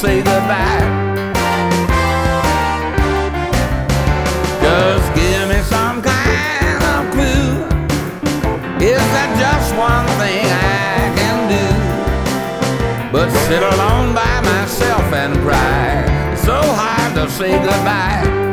say goodbye. Just give me some kind of clue. Is that just one thing I can do? But sit alone by myself and cry. It's so hard to say goodbye.